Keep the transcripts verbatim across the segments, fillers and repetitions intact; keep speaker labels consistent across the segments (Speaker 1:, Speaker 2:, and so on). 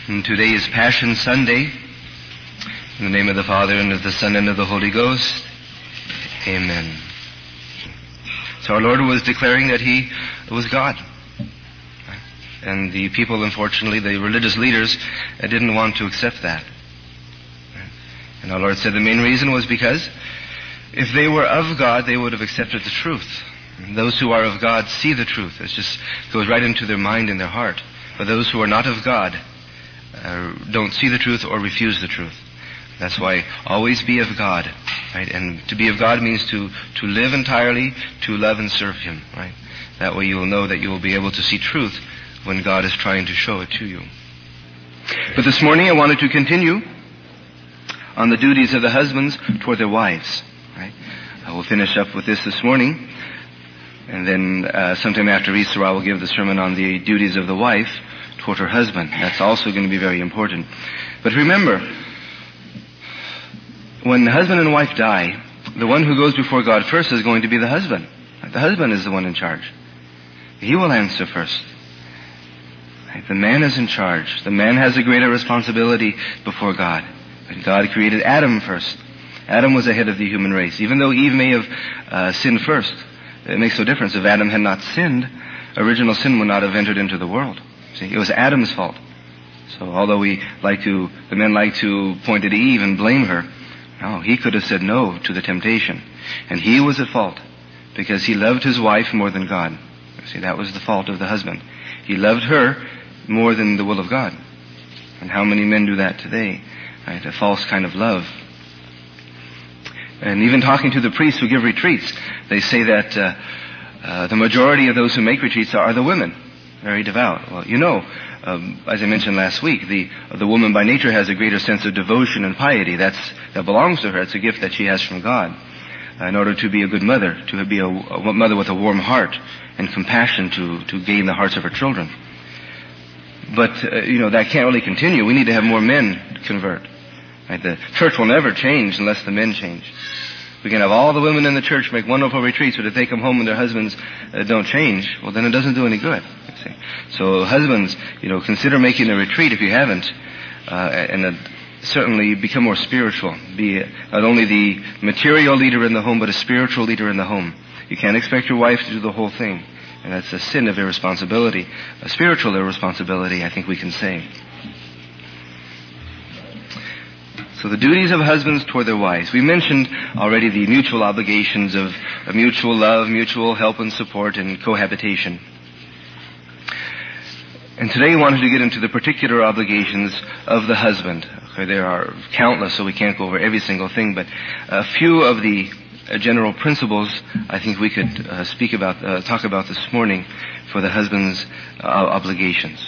Speaker 1: And today is Passion Sunday. In the name of the Father, and of the Son, and of the Holy Ghost. Amen. So our Lord was declaring that He was God. And the people, unfortunately, the religious leaders, didn't want to accept that. And our Lord said the main reason was because if they were of God, they would have accepted the truth. And those who are of God see the truth. It just goes right into their mind and their heart. But those who are not of God uh, don't see the truth or refuse the truth. That's why always be of God, right? And to be of God means to, to live entirely, to love and serve Him, right? That way you will know that you will be able to see truth when God is trying to show it to you. But this morning I wanted to continue on the duties of the husbands toward their wives, right? I will finish up with this this morning, and then uh, sometime after Easter I will give the sermon on the duties of the wife toward her husband. That's also going to be very important. But remember, when the husband and wife die, the one who goes before God first is going to be the husband. The husband is the one in charge. He will answer first. Right? The man is in charge. The man has a greater responsibility before God. And God created Adam first. Adam was the head of the human race. Even though Eve may have uh, sinned first, it makes no difference. If Adam had not sinned, original sin would not have entered into the world. See, it was Adam's fault. So although we like to, the men like to point at Eve and blame her, no, he could have said no to the temptation. And he was at fault because he loved his wife more than God. See, that was the fault of the husband. He loved her more than the will of God. And how many men do that today? Right? A false kind of love. And even talking to the priests who give retreats, they say that uh, uh, the majority of those who make retreats are the women, very devout. Well, you know, um, as I mentioned last week, the the woman by nature has a greater sense of devotion and piety. That's that belongs to her. It's a gift that she has from God. Uh, in order to be a good mother, to be a, a mother with a warm heart and compassion to to gain the hearts of her children. But uh, you know, that can't really continue. We need to have more men convert. Right? The church will never change unless the men change. We can have all the women in the church make wonderful retreats, but if they come home and their husbands uh, don't change, well, then it doesn't do any good. You see. So husbands, you know, consider making a retreat if you haven't, uh, and uh, certainly become more spiritual. Be not only the material leader in the home, but a spiritual leader in the home. You can't expect your wife to do the whole thing, and that's a sin of irresponsibility, a spiritual irresponsibility, I think we can say. So the duties of husbands toward their wives. We mentioned already the mutual obligations of, of mutual love, mutual help and support, and cohabitation. And today I wanted to get into the particular obligations of the husband. Okay, there are countless, so we can't go over every single thing, but a few of the uh, general principles I think we could uh, speak about, uh, talk about this morning for the husband's uh, obligations.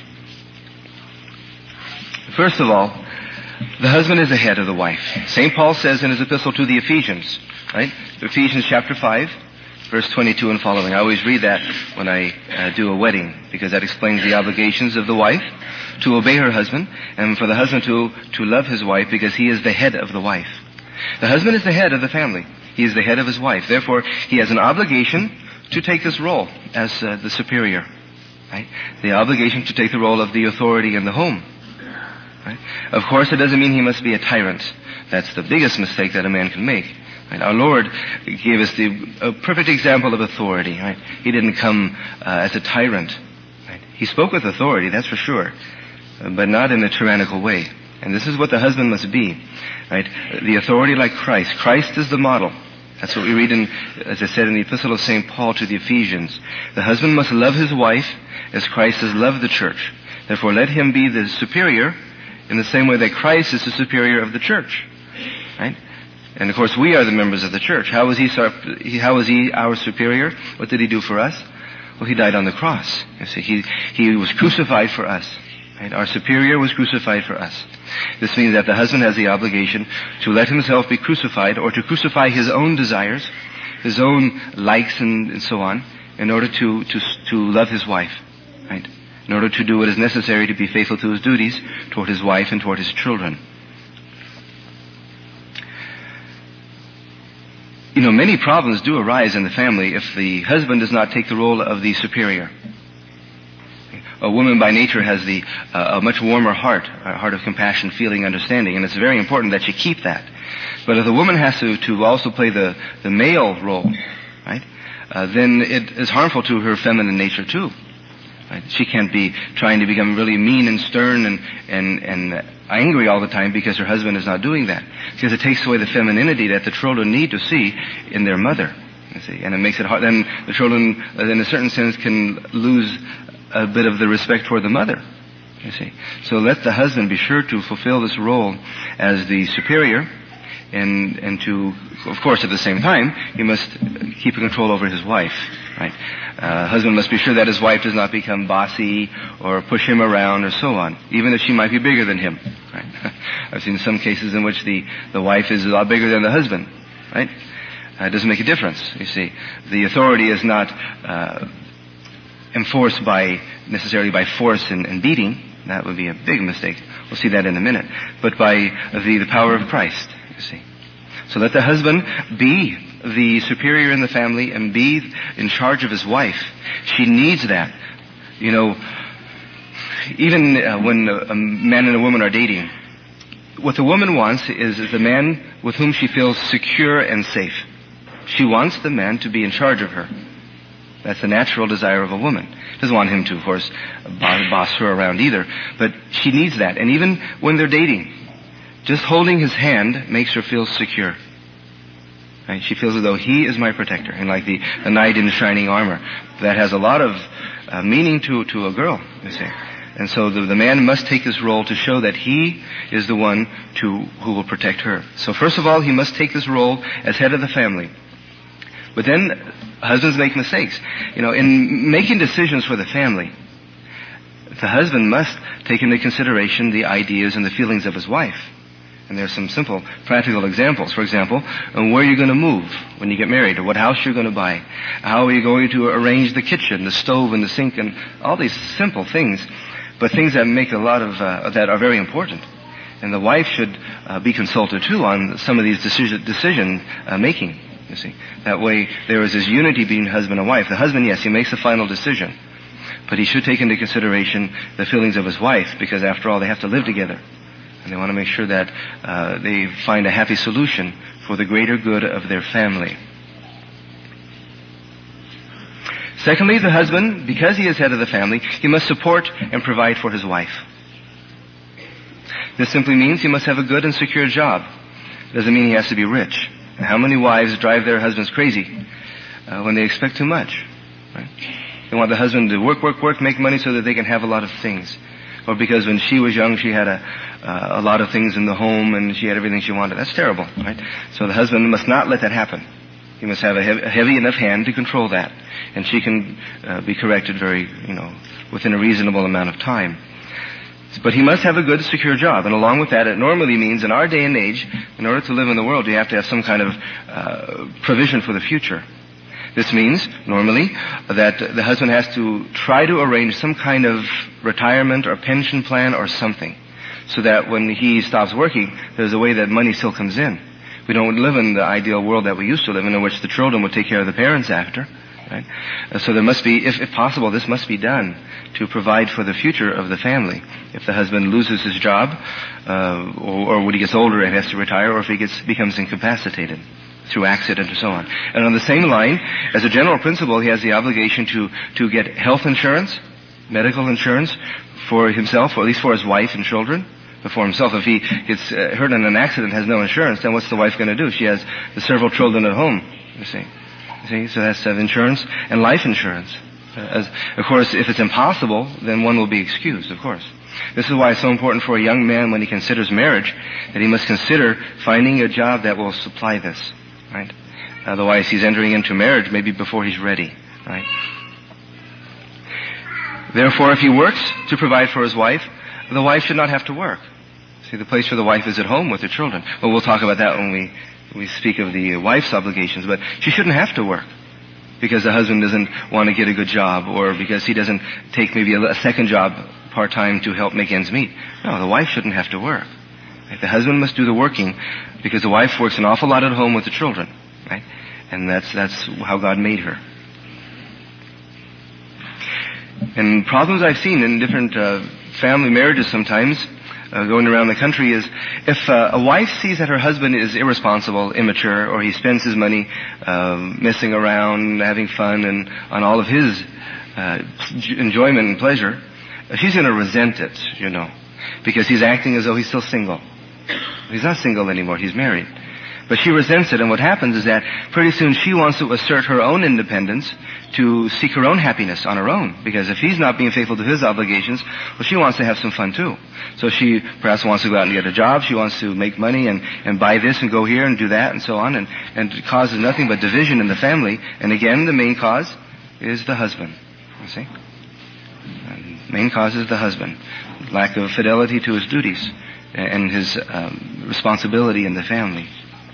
Speaker 1: First of all, the husband is the head of the wife. Saint Paul says in his epistle to the Ephesians, right? Ephesians chapter five, verse twenty-two and following. I always read that when I uh, do a wedding, because that explains the obligations of the wife to obey her husband, and for the husband to, to love his wife because he is the head of the wife. The husband is the head of the family. He is the head of his wife. Therefore, he has an obligation to take this role as uh, the superior, right? The obligation to take the role of the authority in the home. Right? Of course, it doesn't mean he must be a tyrant. That's the biggest mistake that a man can make. Right? Our Lord gave us the a perfect example of authority. Right? He didn't come uh, as a tyrant. Right? He spoke with authority, that's for sure, uh, but not in a tyrannical way. And this is what the husband must be. Right? The authority like Christ. Christ is the model. That's what we read in, as I said, in the epistle of Saint Paul to the Ephesians. The husband must love his wife as Christ has loved the church. Therefore, let him be the superior in the same way that Christ is the superior of the church, right? And of course, we are the members of the church. How was he? How was he our superior? What did he do for us? Well, he died on the cross. You see, he he was crucified for us. Right? Our superior was crucified for us. This means that the husband has the obligation to let himself be crucified, or to crucify his own desires, his own likes, and, and so on, in order to to to love his wife, right? In order to do what is necessary to be faithful to his duties toward his wife and toward his children. You know, many problems do arise in the family if the husband does not take the role of the superior. A woman by nature has the uh, a much warmer heart, a heart of compassion, feeling, understanding, and it's very important that she keep that. But if the woman has to, to also play the, the male role, right, uh, then it is harmful to her feminine nature too. Right? She can't be trying to become really mean and stern and, and, and angry all the time because her husband is not doing that. Because it takes away the femininity that the children need to see in their mother. You see, and it makes it hard. Then the children, in a certain sense, can lose a bit of the respect for the mother. You see, so let the husband be sure to fulfill this role as the superior, and and to, of course, at the same time, he must keep control over his wife. Right? Uh, husband must be sure that his wife does not become bossy or push him around or so on, even if she might be bigger than him. Right? I've seen some cases in which the the wife is a lot bigger than the husband. Right? Uh, it doesn't make a difference, you see. The authority is not uh, enforced by, necessarily by force and, and beating. That would be a big mistake. We'll see that in a minute. But by the, the power of Christ, you see. So let the husband be the superior in the family and be in charge of his wife. She needs that. You know, even uh, when a man and a woman are dating, what the woman wants is, is a man with whom she feels secure and safe. She wants the man to be in charge of her. That's the natural desire of a woman. Doesn't want him to, of course, boss her around either. But she needs that. And even when they're dating, just holding his hand makes her feel secure. Right? She feels as though he is my protector. And like the, the knight in shining armor. That has a lot of uh, meaning to, to a girl, you see. And so the, the man must take this role to show that he is the one to who will protect her. So first of all, he must take this role as head of the family. But then husbands make mistakes. You know, in making decisions for the family, the husband must take into consideration the ideas and the feelings of his wife. And there's some simple practical examples. For example, where you're going to move when you get married, or what house you're going to buy, how are you going to arrange the kitchen, the stove and the sink, and all these simple things, but things that make a lot of, uh, that are very important. And the wife should uh, be consulted too on some of these decision, decision uh, making. You see, that way there is this unity between husband and wife. The husband, yes, he makes the final decision, but he should take into consideration the feelings of his wife, because after all, they have to live together, and they want to make sure that uh, they find a happy solution for the greater good of their family. Secondly, the husband, because he is head of the family, he must support and provide for his wife. This simply means he must have a good and secure job. It doesn't mean he has to be rich. How many wives drive their husbands crazy uh, when they expect too much? Right? They want the husband to work, work, work, make money so that they can have a lot of things. Or because when she was young, she had a, uh, a lot of things in the home and she had everything she wanted. That's terrible, right? So the husband must not let that happen. He must have a heavy, a heavy enough hand to control that. And she can uh, be corrected very, you know, within a reasonable amount of time. But he must have a good, secure job. And along with that, it normally means in our day and age, in order to live in the world, you have to have some kind of uh, provision for the future. This means, normally, that the husband has to try to arrange some kind of retirement or pension plan or something, so that when he stops working, there's a way that money still comes in. We don't live in the ideal world that we used to live in, in which the children would take care of the parents after. Right? So there must be, if, if possible, this must be done to provide for the future of the family. If the husband loses his job, uh, or, or when he gets older and has to retire, or if he gets becomes incapacitated through accident or so on. And on the same line, as a general principle, he has the obligation to to get health insurance, medical insurance for himself, or at least for his wife and children. But for himself, if he gets uh, hurt in an accident, has no insurance, then what's the wife going to do? She has the several children at home, you see. See, so that's to have insurance and life insurance. As, of course, if it's impossible, then one will be excused, of course. This is why it's so important for a young man when he considers marriage that he must consider finding a job that will supply this, right? Otherwise, he's entering into marriage maybe before he's ready, right? Therefore, if he works to provide for his wife, the wife should not have to work. See, the place for the wife is at home with her children. Well, we'll talk about that when we we speak of the wife's obligations, but she shouldn't have to work because the husband doesn't want to get a good job, or because he doesn't take maybe a, a second job part-time to help make ends meet. No, the wife shouldn't have to work. Right? The husband must do the working because the wife works an awful lot at home with the children, right? And that's that's how God made her. And problems I've seen in different uh, family marriages sometimes, uh, going around the country, is if uh, a wife sees that her husband is irresponsible, immature, or he spends his money um, messing around, having fun, and on all of his uh, enjoyment and pleasure, she's going to resent it, you know, because he's acting as though he's still single. He's not single anymore, he's married. But she resents it, and what happens is that pretty soon she wants to assert her own independence, to seek her own happiness on her own. Because if he's not being faithful to his obligations, well, she wants to have some fun too. So she perhaps wants to go out and get a job, she wants to make money and, and buy this and go here and do that and so on, and, and it causes nothing but division in the family. And again, the main cause is the husband, you see. And the main cause is the husband. Lack of fidelity to his duties and his um, responsibility in the family.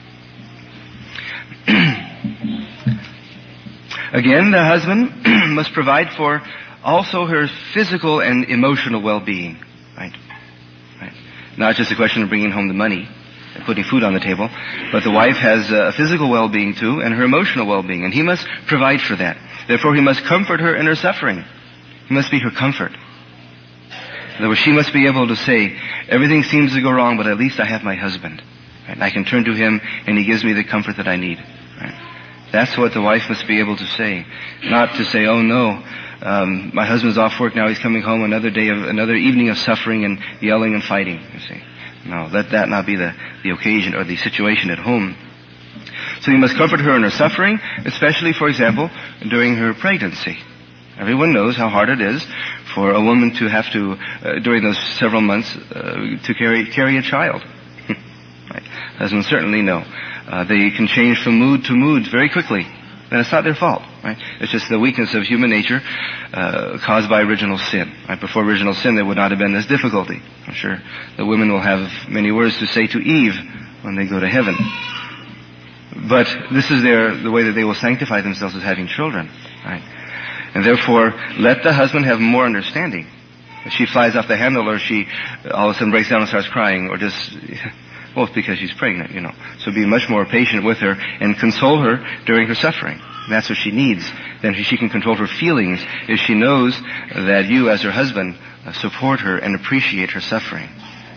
Speaker 1: Again, the husband must provide for also her physical and emotional well-being. Right? Right? Not just a question of bringing home the money and putting food on the table, but the wife has a physical well-being too, and her emotional well-being, and he must provide for that. Therefore, he must comfort her in her suffering. He must be her comfort. In other words, she must be able to say, everything seems to go wrong, but at least I have my husband. Right? I can turn to him, and he gives me the comfort that I need. Right? That's what the wife must be able to say. Not to say, oh no, um, my husband's off work now, he's coming home, another day of, another evening of suffering and yelling and fighting, you see. No, let that not be the, the occasion or the situation at home. So you must comfort her in her suffering, especially, for example, during her pregnancy. Everyone knows how hard it is for a woman to have to, uh, during those several months, uh, to carry, carry a child. Right? Husbands certainly know. Uh, they can change from mood to mood very quickly. And it's not their fault, right? It's just the weakness of human nature, uh, caused by original sin. Right? Before original sin, there would not have been this difficulty. I'm sure the women will have many words to say to Eve when they go to heaven. But this is their, the way that they will sanctify themselves, as having children, right? And therefore, let the husband have more understanding. If she flies off the handle, or she all of a sudden breaks down and starts crying, or just, well, it's because she's pregnant, you know. So be much more patient with her and console her during her suffering. That's what she needs. Then she can control her feelings if she knows that you, as her husband, support her and appreciate her suffering.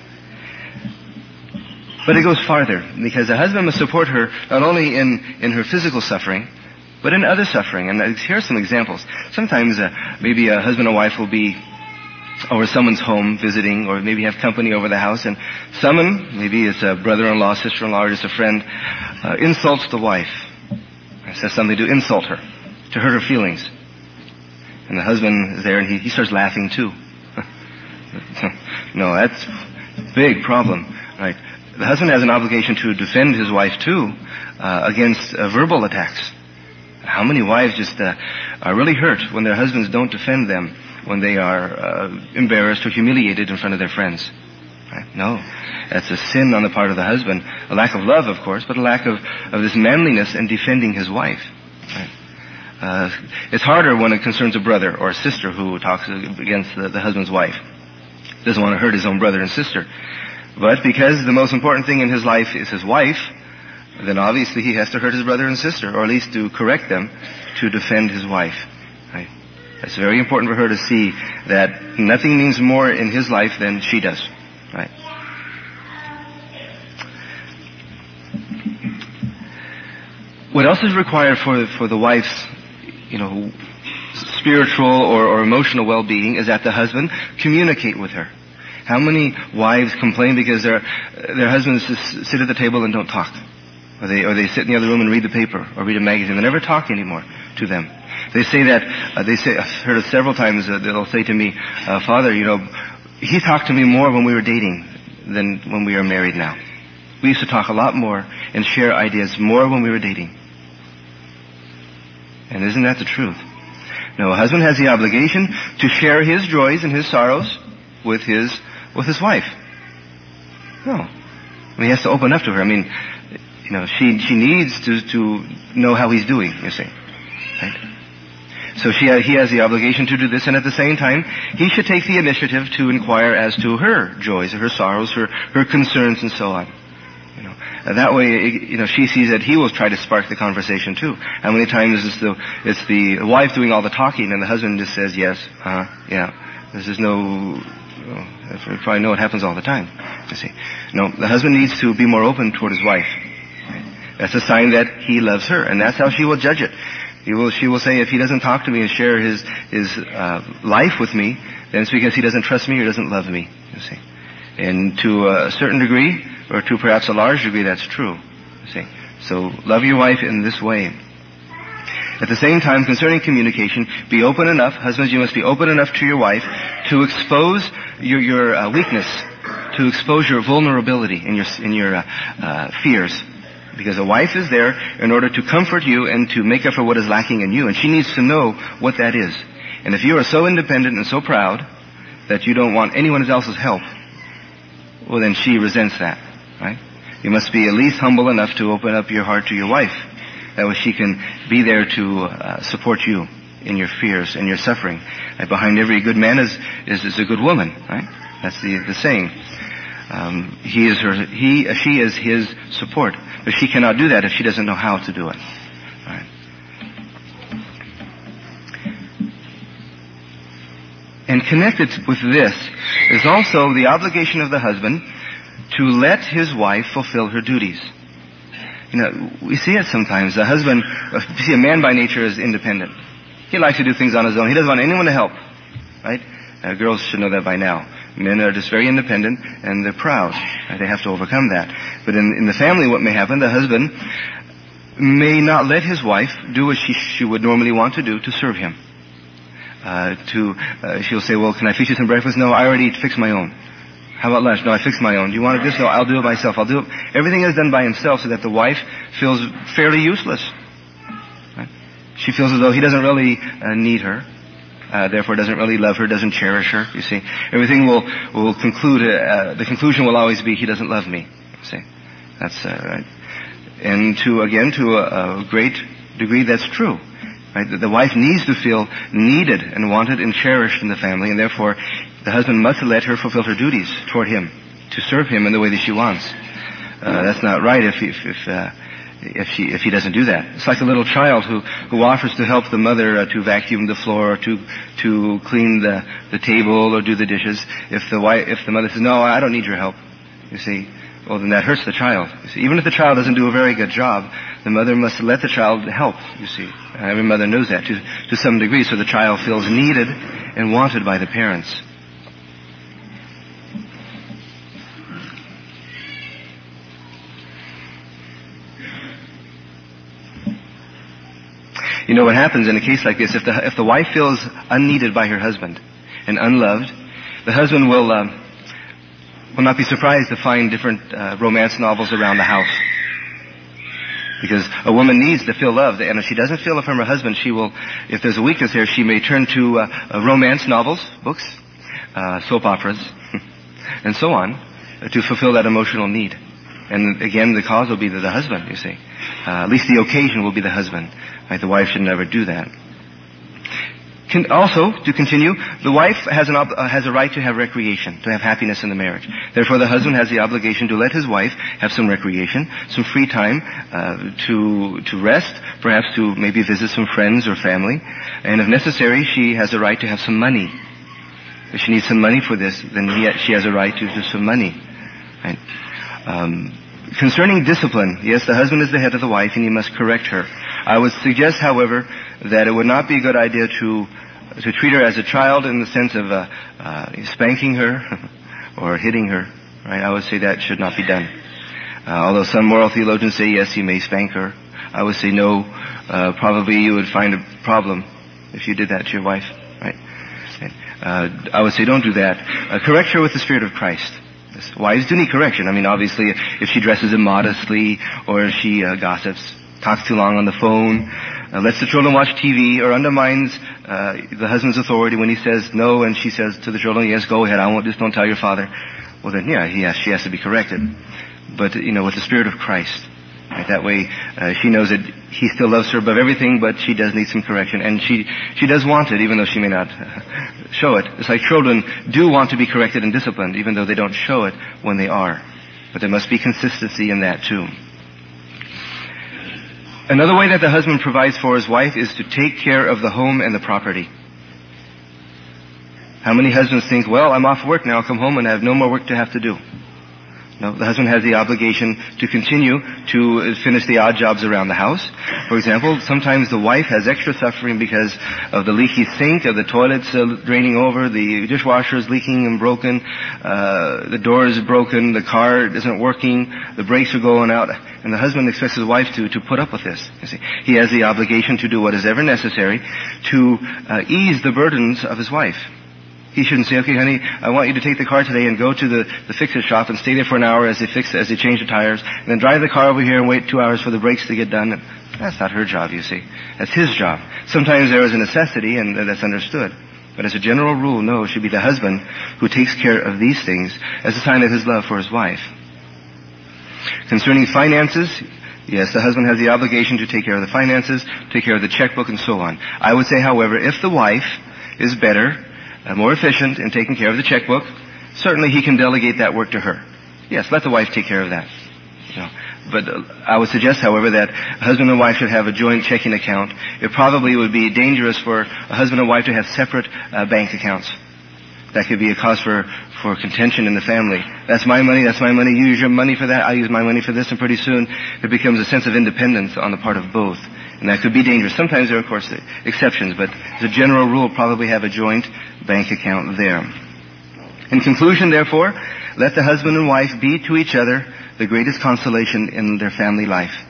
Speaker 1: But it goes farther, because the husband must support her not only in, in her physical suffering, but in other suffering. And here are some examples. Sometimes uh, maybe a husband or wife will be over someone's home visiting, or maybe have company over the house, and someone, maybe it's a brother-in-law, sister-in-law, or just a friend, uh, insults the wife. Says something to insult her, to hurt her feelings. And the husband is there, and he, he starts laughing too. No, that's a big problem, right? The husband has an obligation to defend his wife too, uh, against uh, verbal attacks. How many wives just uh, are really hurt when their husbands don't defend them when they are uh, embarrassed or humiliated in front of their friends? Right? No, that's a sin on the part of the husband. A lack of love, of course, but a lack of, of this manliness in defending his wife. Right? Uh, it's harder when it concerns a brother or a sister who talks against the, the husband's wife. Doesn't want to hurt his own brother and sister. But because the most important thing in his life is his wife, then obviously he has to hurt his brother and sister, or at least to correct them, to defend his wife. Right? It's very important for her to see that nothing means more in his life than she does. Right? What else is required for for the wife's, you know, spiritual or, or emotional well-being is that the husband communicate with her. How many wives complain because their their husbands just sit at the table and don't talk? Or they, or they sit in the other room and read the paper or read a magazine. They never talk anymore to them. They say that, uh, they say, I've heard it several times, uh, they'll say to me, uh, Father, you know, he talked to me more when we were dating than when we are married now. We used to talk a lot more and share ideas more when we were dating. And isn't that the truth? No, a husband has the obligation to share his joys and his sorrows with his, with his wife. No. I mean, he has to open up to her. I mean, you know, she, she needs to, to know how he's doing, you see. Right? So she, he has the obligation to do this, and at the same time, he should take the initiative to inquire as to her joys, her sorrows, her, her concerns, and so on. You know, Uh, that way, it, you know, she sees that he will try to spark the conversation too. How many times is the, it's the wife doing all the talking and the husband just says, yes, uh, yeah. This is no, you probably know it happens all the time, you see. No, the husband needs to be more open toward his wife. That's a sign that he loves her, and that's how she will judge it. He will, she will say, if he doesn't talk to me and share his, his, uh, life with me, then it's because he doesn't trust me or doesn't love me, you see. And to a certain degree, or to perhaps a large degree, that's true, you see. So, love your wife in this way. At the same time, concerning communication, be open enough, husbands, you must be open enough to your wife to expose your, your uh, weakness, to expose your vulnerability and your, and your uh, uh, fears. Because a wife is there in order to comfort you and to make up for what is lacking in you. And she needs to know what that is. And if you are so independent and so proud that you don't want anyone else's help, well then she resents that, right? You must be at least humble enough to open up your heart to your wife. That way she can be there to uh, support you in your fears and your suffering. And behind every good man is, is, is a good woman, right? That's the, the saying. Um, he is her, he, uh, she is his support. But she cannot do that if she doesn't know how to do it. Right. And connected with this is also the obligation of the husband to let his wife fulfill her duties. You know, we see it sometimes. The husband, you see, a man by nature is independent. He likes to do things on his own. He doesn't want anyone to help. Right? Uh, girls should know that by now. Men are just very independent and they're proud. Uh, they have to overcome that. But in, in the family, what may happen, the husband may not let his wife do what she, she would normally want to do to serve him. Uh, to, uh, she'll say, well, can I fix you some breakfast? No, I already fixed my own. How about lunch? No, I fixed my own. Do you want this? No, I'll do it myself. I'll do it. Everything is done by himself so that the wife feels fairly useless. Right? She feels as though he doesn't really uh, need her. Uh, therefore doesn't really love her, doesn't cherish her, you see. Everything will, will conclude, uh, the conclusion will always be, he doesn't love me, you see. That's, uh, right. And to, again, to a, a great degree, that's true. Right? The, the wife needs to feel needed and wanted and cherished in the family, and therefore the husband must let her fulfill her duties toward him, to serve him in the way that she wants. Uh, that's not right if, if, if, uh, if she, if he doesn't do that. It's like a little child who, who offers to help the mother uh, to vacuum the floor or to, to clean the, the table or do the dishes. If the wife, if the mother says, no, I don't need your help, you see, well then that hurts the child. You see, even if the child doesn't do a very good job, the mother must let the child help, you see. Every mother knows that to, to some degree, so the child feels needed and wanted by the parents. You know what happens in a case like this, if the, if the wife feels unneeded by her husband and unloved, the husband will, um, will not be surprised to find different uh, romance novels around the house. Because a woman needs to feel loved, and if she doesn't feel it from her husband, she will, if there's a weakness there, she may turn to uh, uh, romance novels, books, uh, soap operas, and so on, uh, to fulfill that emotional need. And again, the cause will be the, the husband, you see. Uh, at least the occasion will be the husband. Right? The wife should never do that. Can also, to continue, the wife has, an ob- uh, has a right to have recreation, to have happiness in the marriage. Therefore, the husband has the obligation to let his wife have some recreation, some free time uh, to to rest, perhaps to maybe visit some friends or family. And if necessary, she has a right to have some money. If she needs some money for this, then he, she has a right to do some money. Right? Um, Concerning discipline, yes, the husband is the head of the wife and he must correct her. I would suggest, however, that it would not be a good idea to to treat her as a child in the sense of uh, uh, spanking her or hitting her. Right? I would say that should not be done. Uh, although some moral theologians say yes, you may spank her. I would say no. Uh, probably you would find a problem if you did that to your wife. Right? Uh, I would say don't do that. Uh, correct her with the Spirit of Christ. Wives do need correction. I mean, obviously, if she dresses immodestly or if she uh, gossips, talks too long on the phone, uh, lets the children watch T V, or undermines uh, the husband's authority when he says no and she says to the children, yes, go ahead, I won't, just don't tell your father. Well, then, yeah, he has, she has to be corrected. But, you know, with the Spirit of Christ. Right? That way, uh, she knows that he still loves her above everything, but she does need some correction. And she, she does want it, even though she may not uh, show it. It's like children do want to be corrected and disciplined, even though they don't show it when they are. But there must be consistency in that too. Another way that the husband provides for his wife is to take care of the home and the property. How many husbands think, well, I'm off work now, I'll come home and I have no more work to have to do? No, the husband has the obligation to continue to finish the odd jobs around the house. For example, sometimes the wife has extra suffering because of the leaky sink, of the toilets uh, draining over, the dishwasher is leaking and broken, uh, the door is broken, the car isn't working, the brakes are going out, and the husband expects his wife to, to put up with this. You see, he has the obligation to do what is ever necessary to uh, ease the burdens of his wife. He shouldn't say, okay, honey, I want you to take the car today and go to the, the fix-it shop and stay there for an hour as they fix, as they change the tires, and then drive the car over here and wait two hours for the brakes to get done. That's not her job, you see. That's his job. Sometimes there is a necessity, and that's understood. But as a general rule, no, it should be the husband who takes care of these things as a sign of his love for his wife. Concerning finances, yes, the husband has the obligation to take care of the finances, take care of the checkbook, and so on. I would say, however, if the wife is better, Uh, more efficient in taking care of the checkbook, certainly he can delegate that work to her. Yes, let the wife take care of that. You know, but uh, I would suggest, however, that a husband and wife should have a joint checking account. It probably would be dangerous for a husband and wife to have separate uh, bank accounts. That could be a cause for, for contention in the family. That's my money, that's my money, you use your money for that, I use my money for this, and pretty soon it becomes a sense of independence on the part of both. And that could be dangerous. Sometimes there are, of course, exceptions, but as a general rule, probably have a joint bank account there. In conclusion, therefore, let the husband and wife be to each other the greatest consolation in their family life.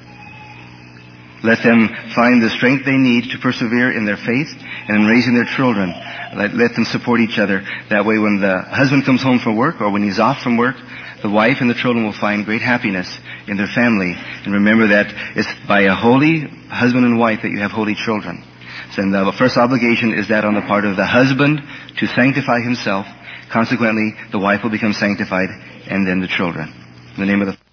Speaker 1: Let them find the strength they need to persevere in their faith and in raising their children. Let, let them support each other. That way when the husband comes home from work or when he's off from work, the wife and the children will find great happiness in their family. And remember that it's by a holy husband and wife that you have holy children. So the first obligation is that on the part of the husband to sanctify himself. Consequently, the wife will become sanctified, and then the children. In the name of the